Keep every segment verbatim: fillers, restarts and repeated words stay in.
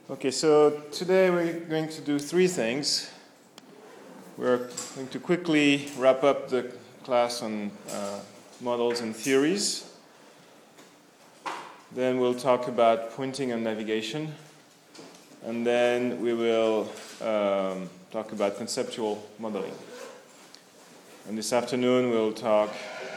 Okay, so today we're going to do three things. We're going to quickly wrap up the class on uh, models and theories. Then we'll talk about pointing and navigation. And then we will um, talk about conceptual modeling. And this afternoon we'll talk,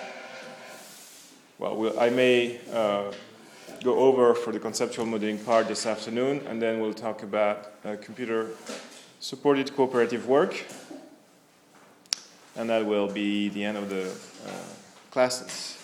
well, we'll I may uh, go over for the conceptual modeling part this afternoon, and then we'll talk about uh, computer-supported cooperative work. And that will be the end of the uh, classes.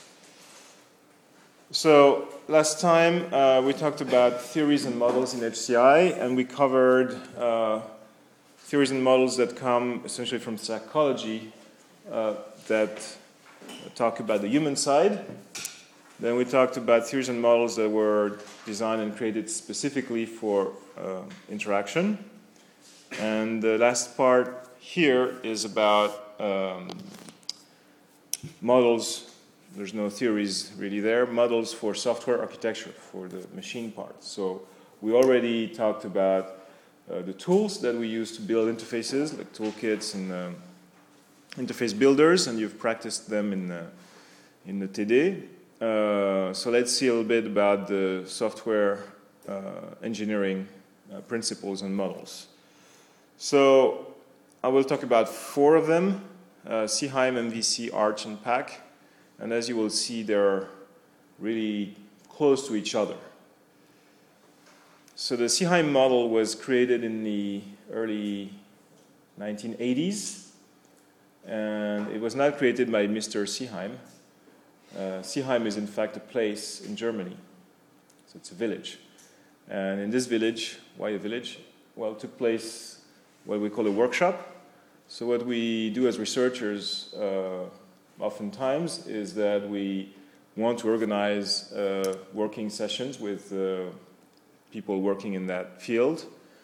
So last time uh, we talked about theories and models in H C I, and we covered uh, theories and models that come essentially from psychology uh, that talk about the human side. Then we talked about theories and models that were designed and created specifically for uh, interaction. And the last part here is about um, models. There's no theories really there. Models for software architecture, for the machine part. So we already talked about uh, the tools that we use to build interfaces, like toolkits and um, interface builders, and you've practiced them in, uh, in the T D. Uh, so let's see a little bit about the software uh, engineering uh, principles and models. So I will talk about four of them, uh, CHAIM, M V C, Arch, and P A C. And as you will see, they're really close to each other. So the CHAIM model was created in the early nineteen eighties. And it was not created by Mister Seeheim. Uh, Seeheim is in fact a place in Germany, so it's a village. And in this village, why a village? Well, it took place what we call a workshop. So what we do as researchers uh, oftentimes is that we want to organize uh, working sessions with uh, people working in that field,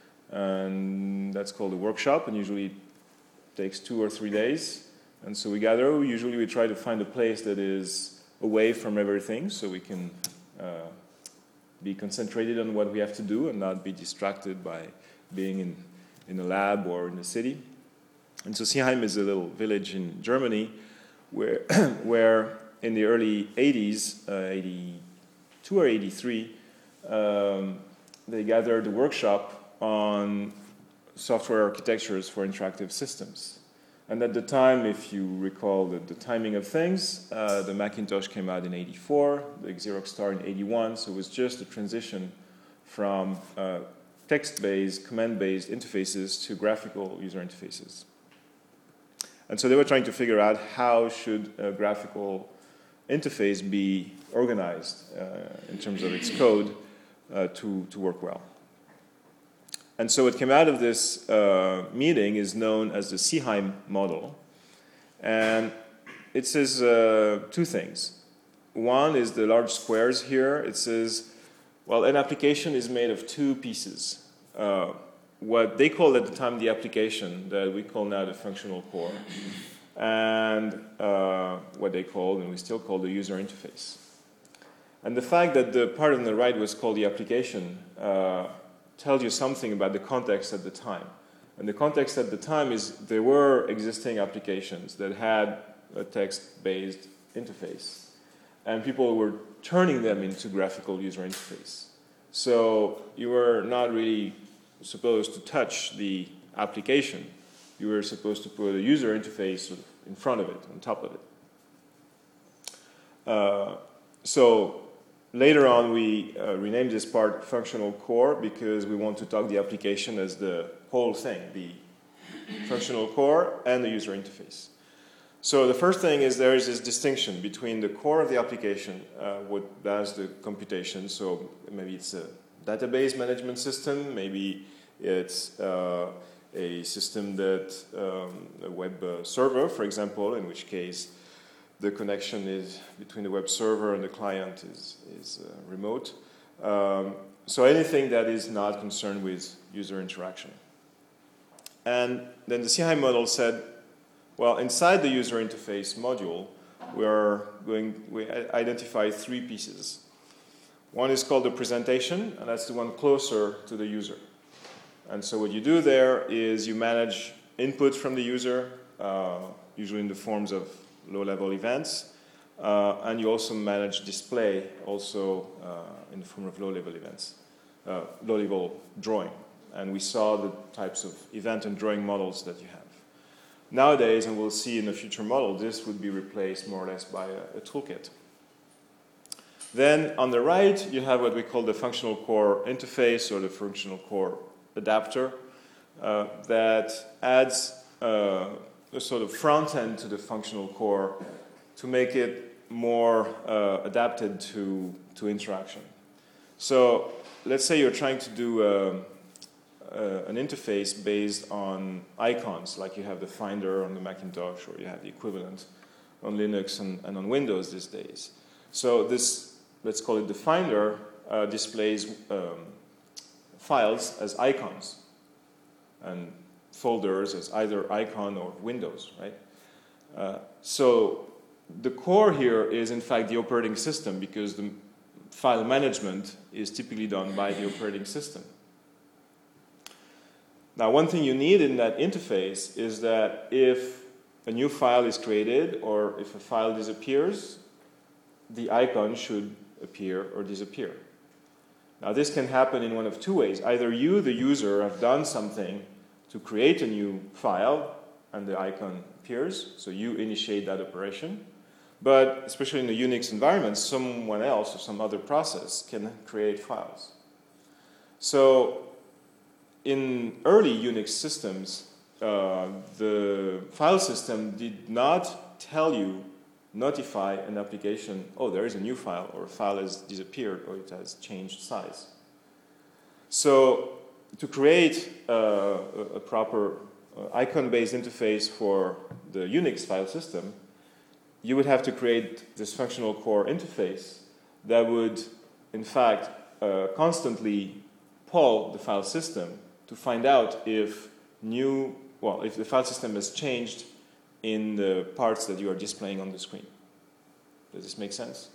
and that's called a workshop, and usually it takes two or three days. And so we gather, usually we try to find a place that is away from everything so we can uh, be concentrated on what we have to do and not be distracted by being in, in a lab or in a city. And so Seeheim is a little village in Germany where, where in the early eighties, uh, eighty-two or eighty-three, um, they gathered a workshop on software architectures for interactive systems. And at the time, if you recall the, the timing of things, uh, the Macintosh came out in eighty-four, the Xerox Star in eighty-one, so it was just a transition from uh, text-based, command-based interfaces to graphical user interfaces. And so they were trying to figure out how should a graphical interface be organized uh, in terms of its code uh, to, to work well. And so what came out of this uh, meeting is known as the Seeheim model. And it says uh, two things. One is the large squares here. It says, well, an application is made of two pieces. Uh, what they called at the time the application, that we call now the functional core, and uh, what they called, and we still call, the user interface. And the fact that the part on the right was called the application uh, tells you something about the context at the time. And the context at the time is there were existing applications that had a text-based interface. And people were turning them into graphical user interface. So you were not really supposed to touch the application. You were supposed to put a user interface sort of in front of it, on top of it. Uh, so Later on, we uh, renamed this part functional core because we want to talk the application as the whole thing, the functional core and the user interface. So the first thing is there is this distinction between the core of the application, uh, what does the computation. So maybe it's a database management system, maybe it's uh, a system that, um, a web uh, server, for example, in which case the connection is between the web server and the client is, is uh, remote. Um, so anything that is not concerned with user interaction. And then the Seeheim model said, well, inside the user interface module, we are going, we identify three pieces. One is called the presentation, and that's the one closer to the user. And so what you do there is you manage input from the user, uh, usually in the forms of low-level events, uh, and you also manage display, also uh, in the form of low-level events, uh, low-level drawing. And we saw the types of event and drawing models that you have. Nowadays, and we'll see in a future model, this would be replaced more or less by a, a toolkit. Then on the right, you have what we call the functional core interface or the functional core adapter uh, that adds uh, a sort of front end to the functional core to make it more uh, adapted to, to interaction. So let's say you're trying to do a, a, an interface based on icons, like you have the Finder on the Macintosh, or you have the equivalent on Linux and, and on Windows these days. So this, let's call it the Finder, uh, displays um, files as icons and folders as either icon or windows, right? Uh, so the core here is in fact the operating system, because the file management is typically done by the operating system. Now, one thing you need in that interface is that if a new file is created or if a file disappears, the icon should appear or disappear. Now, this can happen in one of two ways. Either you, the user, have done something to create a new file and the icon appears, so you initiate that operation. But especially in the Unix environment, someone else or some other process can create files. So in early Unix systems, uh, the file system did not tell you, notify an application, oh, there is a new file, or a file has disappeared, or it has changed size. So to create uh, a proper uh, icon-based interface for the Unix file system, you would have to create this functional core interface that would, in fact, uh, constantly poll the file system to find out if new, well, if the file system has changed in the parts that you are displaying on the screen. Does this make sense?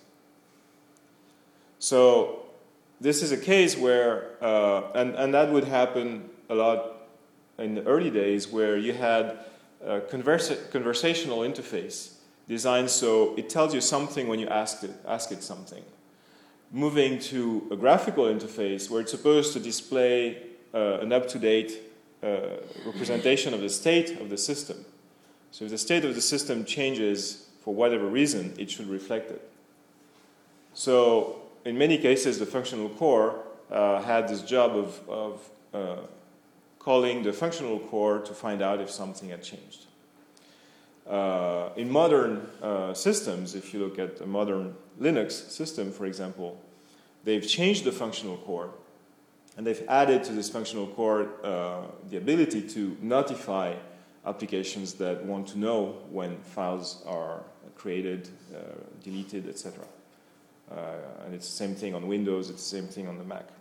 So this is a case where, uh, and, and that would happen a lot in the early days, where you had a conversa conversational interface designed so it tells you something when you ask it, ask it something. Moving to a graphical interface where it's supposed to display uh, an up-to-date uh, representation of the state of the system. So if the state of the system changes for whatever reason, it should reflect it. So in many cases, the functional core uh, had this job of, of uh, calling the functional core to find out if something had changed. Uh, in modern uh, systems, if you look at a modern Linux system, for example, they've changed the functional core, and they've added to this functional core uh, the ability to notify applications that want to know when files are created, uh, deleted, et cetera. Uh, and it's the same thing on Windows, it's the same thing on the Mac.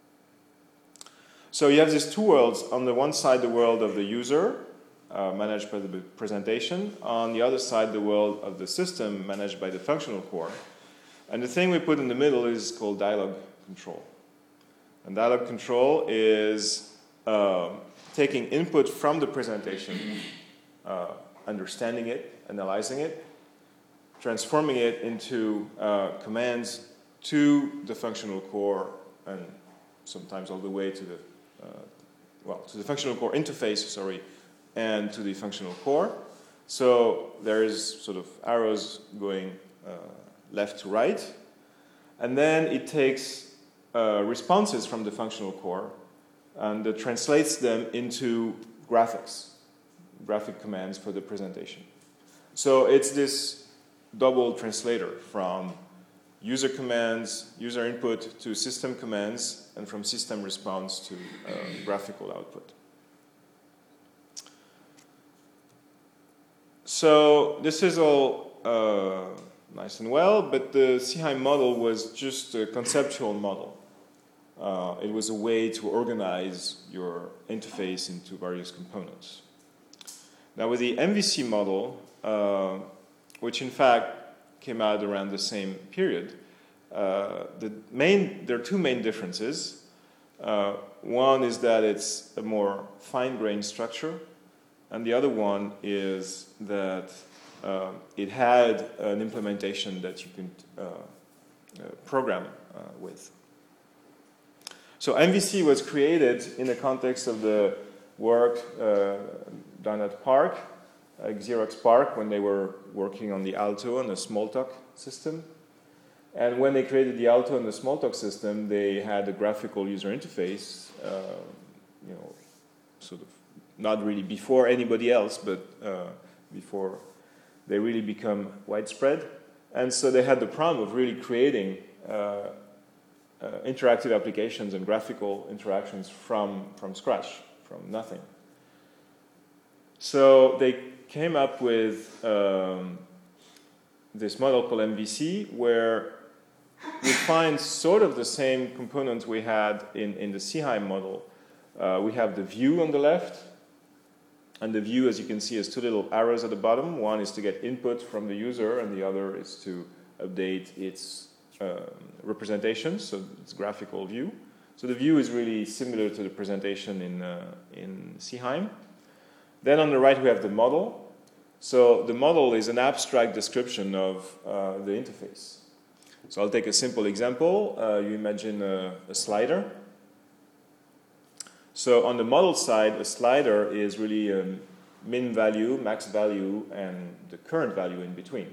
So you have these two worlds. On the one side, the world of the user, uh, managed by the presentation. On the other side, the world of the system, managed by the functional core. And the thing we put in the middle is called dialog control. And dialog control is uh, taking input from the presentation, uh, understanding it, analyzing it, transforming it into uh, commands to the functional core, and sometimes all the way to the uh, well to the functional core interface, sorry, and to the functional core. So there is sort of arrows going uh, left to right, and then it takes uh, responses from the functional core and uh, translates them into graphics, graphic commands for the presentation. So it's this double translator from user commands, user input to system commands, and from system response to uh, graphical output. So this is all uh, nice and well, but the Seeheim model was just a conceptual model. Uh, it was a way to organize your interface into various components. Now with the M V C model, uh, which in fact came out around the same period, uh, the main, there are two main differences. Uh, one is that it's a more fine-grained structure, and the other one is that uh, it had an implementation that you can uh, uh, program uh, with. So M V C was created in the context of the work uh, done at PARC, uh, Xerox PARC, when they were working on the Alto and the Smalltalk system. And when they created the Alto and the Smalltalk system, they had a graphical user interface, uh, you know, sort of not really before anybody else, but uh, before they really become widespread. And so they had the problem of really creating uh, uh, interactive applications and graphical interactions from, from scratch, from nothing. So they came up with um, this model called M V C, where we find sort of the same components we had in, in the Seeheim model. Uh, we have the view on the left, and the view, as you can see, has two little arrows at the bottom. One is to get input from the user, and the other is to update its uh, representation, so it's graphical view. So the view is really similar to the presentation in, uh, in Seeheim. Then on the right we have the model. So the model is an abstract description of uh, the interface. So I'll take a simple example. Uh, you imagine a, a slider. So on the model side, a slider is really a min value, max value, and the current value in between.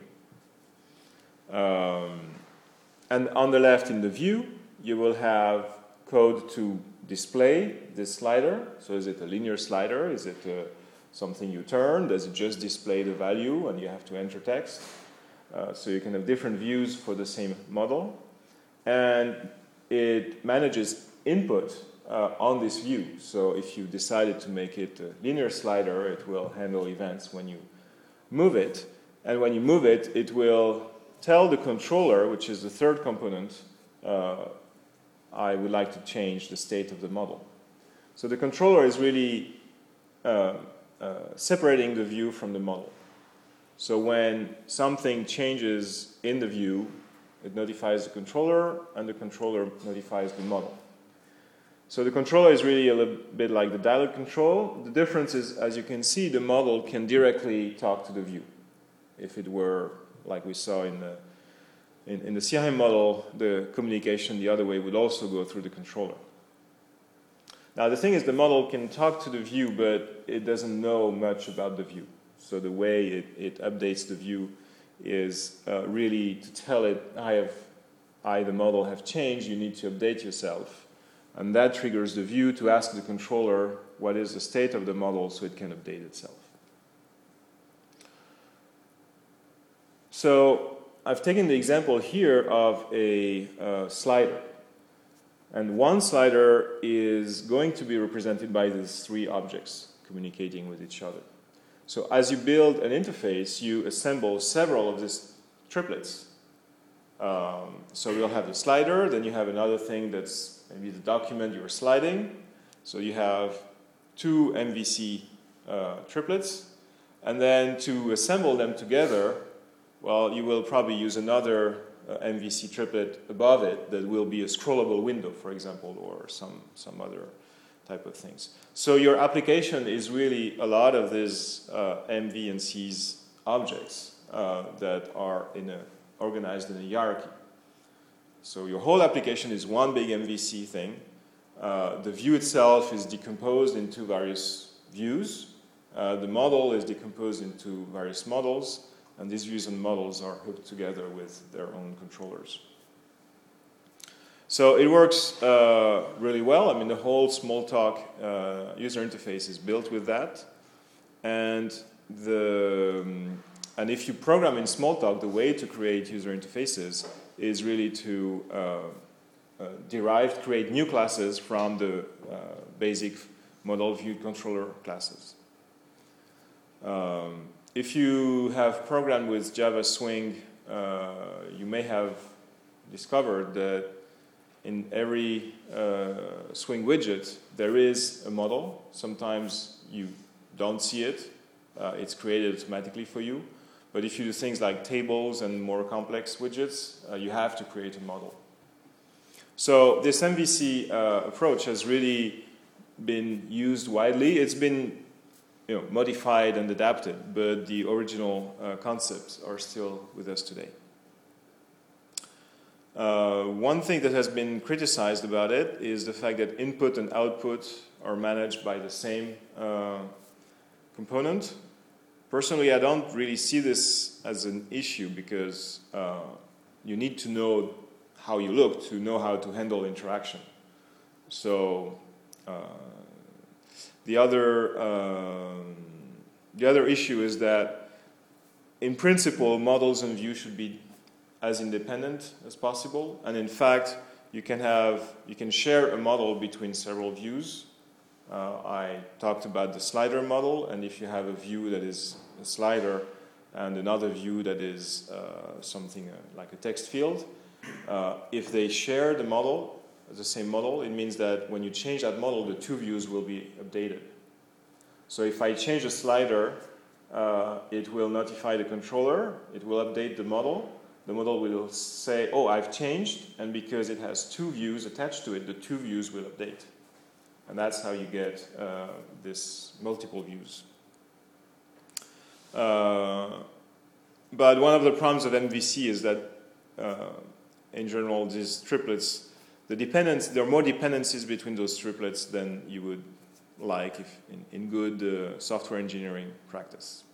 Um, and on the left in the view, you will have code to display this slider. So is it a linear slider? Is it uh, something you turn? Does it just display the value and you have to enter text? Uh, so you can have different views for the same model. And it manages input uh, on this view. So if you decided to make it a linear slider, it will handle events when you move it. And when you move it, it will tell the controller, which is the third component, uh, I would like to change the state of the model. So the controller is really uh, uh, separating the view from the model. So when something changes in the view, it notifies the controller, and the controller notifies the model. So the controller is really a little bit like the dialog control. The difference is, as you can see, the model can directly talk to the view. If it were like we saw in the, in, in the Seeheim model, the communication the other way would also go through the controller. Now the thing is, the model can talk to the view, but it doesn't know much about the view. So the way it, it updates the view is uh, really to tell it, I, have, I, the model, have changed, you need to update yourself. And that triggers the view to ask the controller what is the state of the model so it can update itself. So I've taken the example here of a uh, slider. And one slider is going to be represented by these three objects communicating with each other. So as you build an interface, you assemble several of these triplets. Um, so you'll have the slider, then you have another thing that's maybe the document you're sliding. So you have two M V C uh, triplets. And then to assemble them together, well, you will probably use another uh, M V C triplet above it that will be a scrollable window, for example, or some, some other type of things. So your application is really a lot of these uh, M V and C's objects uh, that are in a, organized in a hierarchy. So your whole application is one big M V C thing. Uh, the view itself is decomposed into various views. Uh, the model is decomposed into various models, and these views and models are hooked together with their own controllers. So it works uh, really well. I mean, the whole Smalltalk uh, user interface is built with that. And, the, um, and if you program in Smalltalk, the way to create user interfaces is really to uh, uh, derive, create new classes from the uh, basic model view controller classes. Um, if you have programmed with Java Swing, uh, you may have discovered that in every uh, Swing widget, there is a model. Sometimes you don't see it. Uh, it's created automatically for you. But if you do things like tables and more complex widgets, uh, you have to create a model. So this M V C uh, approach has really been used widely. It's been you know, modified and adapted, but the original uh, concepts are still with us today. Uh, one thing that has been criticized about it is the fact that input and output are managed by the same uh, component. Personally, I don't really see this as an issue because uh, you need to know how you look to know how to handle interaction. So uh, the other uh, the other issue is that in principle models and views should be as independent as possible, and in fact you can have you can share a model between several views. Uh, I talked about the slider model, and if you have a view that is a slider and another view that is uh, something uh, like a text field, uh, if they share the model, the same model, it means that when you change that model, the two views will be updated. So if I change a slider, uh, it will notify the controller, it will update the model, the model will say, oh, I've changed, and because it has two views attached to it, the two views will update. And that's how you get uh, this multiple views. Uh, but one of the problems of M V C is that, uh, in general, these triplets, the dependence, there are more dependencies between those triplets than you would like if in, in good uh, software engineering practice.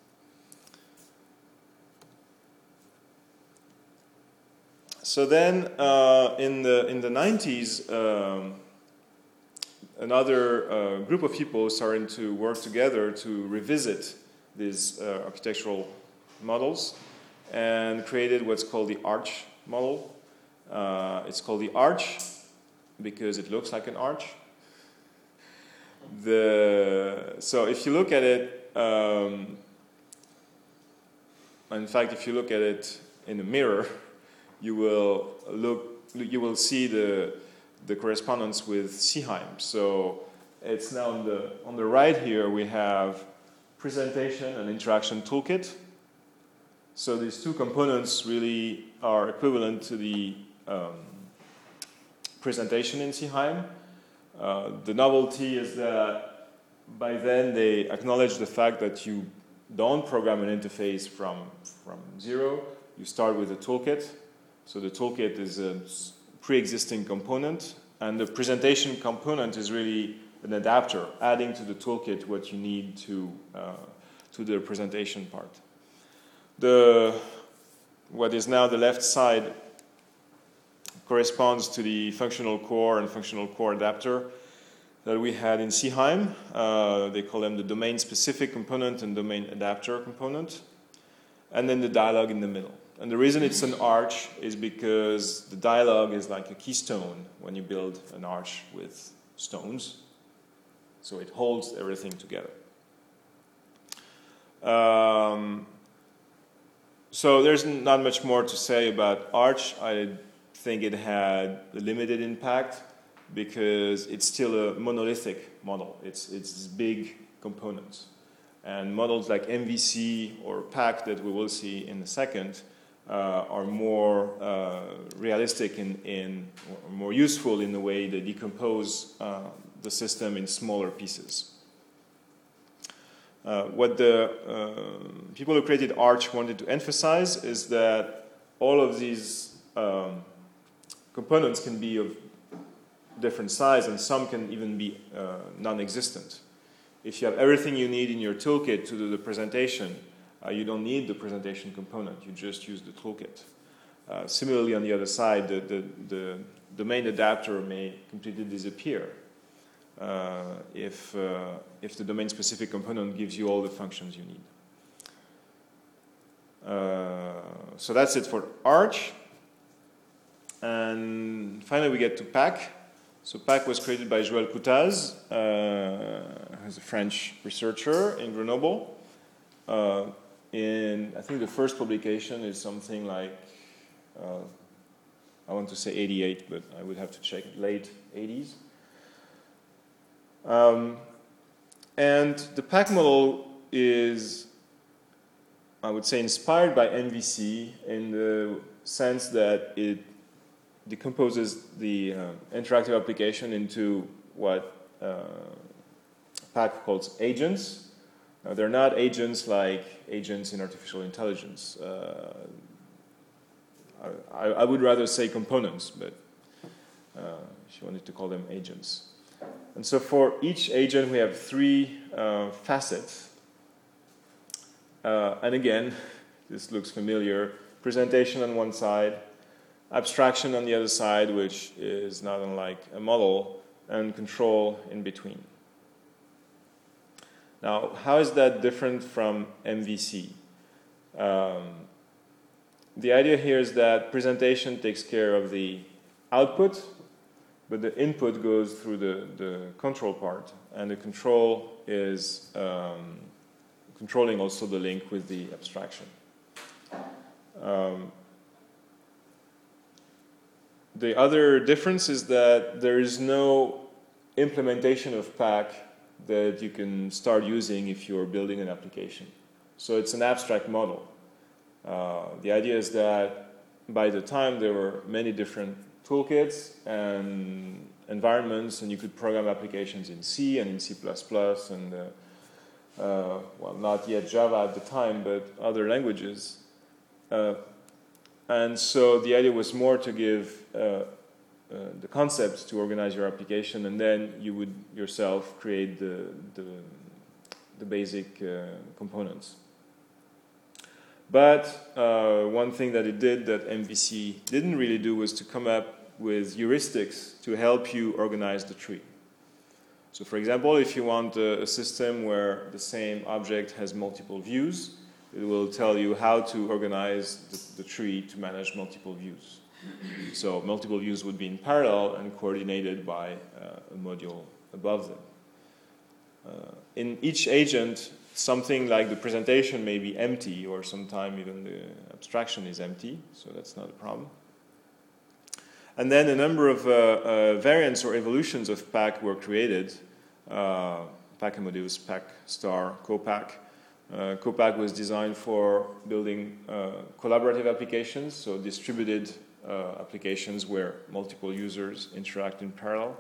So then, uh, in the in the nineties, um, another uh, group of people started to work together to revisit these uh, architectural models and created what's called the Arch model. Uh, it's called the Arch because it looks like an arch. The, so if you look at it, um, in fact, if you look at it in a mirror, you will look, you will see the the correspondence with Seeheim. So it's now on the on the right here we have presentation and interaction toolkit. So these two components really are equivalent to the um, presentation in Seeheim. Uh, the novelty is that by then they acknowledge the fact that you don't program an interface from, from zero. You start with a toolkit. So the toolkit is a pre-existing component, and the presentation component is really an adapter, adding to the toolkit what you need to, uh, to the presentation part. The, what is now the left side corresponds to the functional core and functional core adapter that we had in Seeheim. Uh, they call them the domain-specific component and domain adapter component, and then the dialog in the middle. And the reason it's an arch is because the dialog is like a keystone when you build an arch with stones. So it holds everything together. Um, so there's not much more to say about Arch. I think it had a limited impact because it's still a monolithic model. It's, it's big components. And models like M V C or P A C that we will see in a second uh, are more uh, realistic and in, in, more useful in the way they decompose uh, the system in smaller pieces. Uh, what the uh, people who created Arch wanted to emphasize is that all of these um, components can be of different size, and some can even be uh, non-existent. If you have everything you need in your toolkit to do the presentation, uh, you don't need the presentation component. You just use the toolkit. Uh, similarly, on the other side, the, the, the domain adapter may completely disappear uh, if, uh, if the domain-specific component gives you all the functions you need. Uh, so that's it for Arch. And finally, we get to P A C. So P A C was created by Joël Coutaz, uh, who's a French researcher in Grenoble. Uh, in, I think the first publication is something like, uh, I want to say eighty-eight, but I would have to check, late eighties. Um, and the P A C model is, I would say, inspired by M V C in the sense that it decomposes the uh, interactive application into what uh, Pack calls agents. Now, they're not agents like agents in artificial intelligence. Uh, I, I would rather say components, but uh, if you wanted to call them agents. And so for each agent, we have three uh, facets. Uh, and again, this looks familiar. Presentation on one side, abstraction on the other side, which is not unlike a model, and control in between. Now, how is that different from M V C? Um, the idea here is that presentation takes care of the output, but the input goes through the, the control part, and the control is um, controlling also the link with the abstraction. Um, the other difference is that there is no implementation of Pack that you can start using if you're building an application. So it's an abstract model. Uh, the idea is that by the time there were many different toolkits and environments, and you could program applications in C and in C plus plus, and uh, uh, well, not yet Java at the time, but other languages. Uh, and so the idea was more to give uh, Uh, the concepts to organize your application, and then you would yourself create the, the, the basic uh, components. But uh, one thing that it did that M V C didn't really do was to come up with heuristics to help you organize the tree. So for example, if you want a, a system where the same object has multiple views, it will tell you how to organize the, the tree to manage multiple views. So multiple views would be in parallel and coordinated by uh, a module above them. Uh, in each agent, something like the presentation may be empty, or sometimes even the abstraction is empty, so that's not a problem. And then a number of uh, uh, variants or evolutions of Pack were created. Uh, Pack Amadeus, Pack Star, CoPack. Uh, CoPack was designed for building uh, collaborative applications, so distributed Uh, applications where multiple users interact in parallel.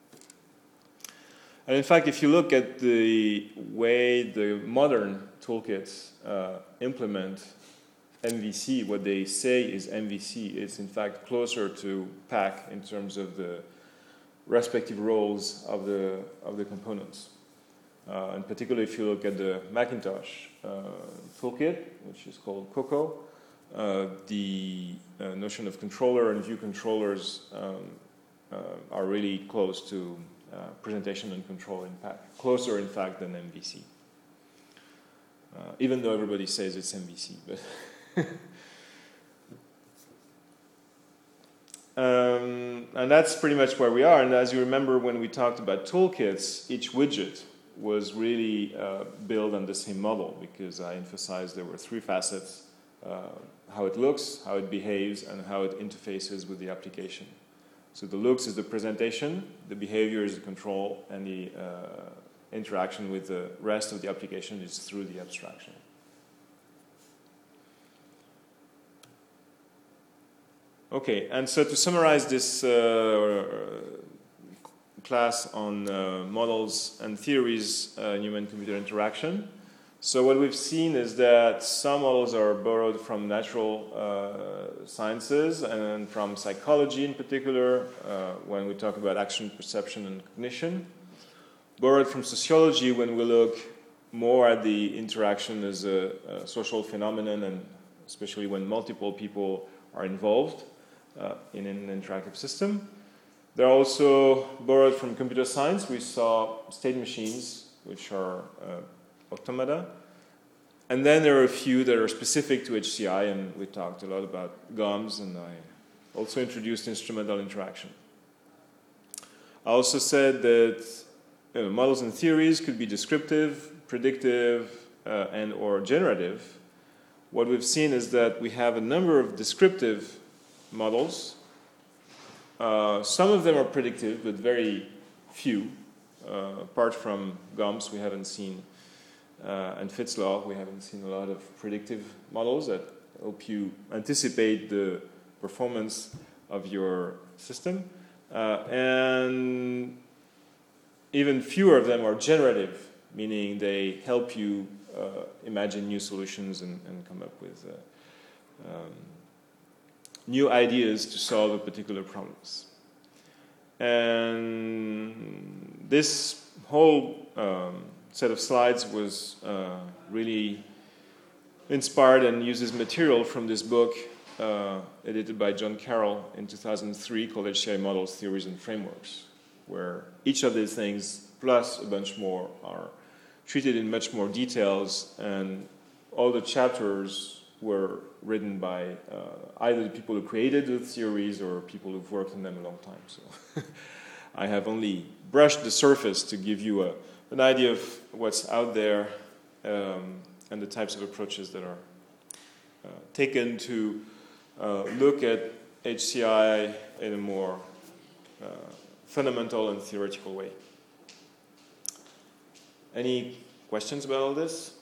And in fact, if you look at the way the modern toolkits uh, implement M V C, what they say is M V C, it's in fact closer to Pack in terms of the respective roles of the, of the components. Uh, in particular, if you look at the Macintosh uh, toolkit, which is called Coco, Uh, the uh, notion of controller and view controllers um, uh, are really close to uh, presentation and control in Pack. Closer, in fact, than M V C. Uh, even though everybody says it's M V C. But um, and that's pretty much where we are. And as you remember, when we talked about toolkits, each widget was really uh, built on the same model, because I emphasized there were three facets. Uh, how it looks, how it behaves, and how it interfaces with the application. So the looks is the presentation, the behavior is the control, and the uh, interaction with the rest of the application is through the abstraction. Okay, and so to summarize this uh, class on uh, models and theories uh, in human-computer interaction, so what we've seen is that some models are borrowed from natural uh, sciences and from psychology in particular, uh, when we talk about action, perception, and cognition. Borrowed from sociology when we look more at the interaction as a, a social phenomenon, and especially when multiple people are involved uh, in an interactive system. They're also borrowed from computer science. We saw state machines, which are uh, automata. And then there are a few that are specific to H C I, and we talked a lot about G O Ms, and I also introduced instrumental interaction. I also said that you know, models and theories could be descriptive, predictive, uh, and or generative. What we've seen is that we have a number of descriptive models. Uh, some of them are predictive, but very few. Uh, apart from G O Ms, we haven't seen, uh, and Fitts law, we haven't seen a lot of predictive models that help you anticipate the performance of your system. Uh, and even fewer of them are generative, meaning they help you uh, imagine new solutions and, and come up with uh, um, new ideas to solve a particular problems. And this whole um, set of slides was uh, really inspired and uses material from this book uh, edited by John Carroll in two thousand three called H C I Models, Theories, and Frameworks, where each of these things, plus a bunch more, are treated in much more details, and all the chapters were written by uh, either the people who created the theories or people who've worked on them a long time. So I have only brushed the surface to give you a, an idea of what's out there um, and the types of approaches that are uh, taken to uh, look at H C I in a more uh, fundamental and theoretical way. Any questions about all this?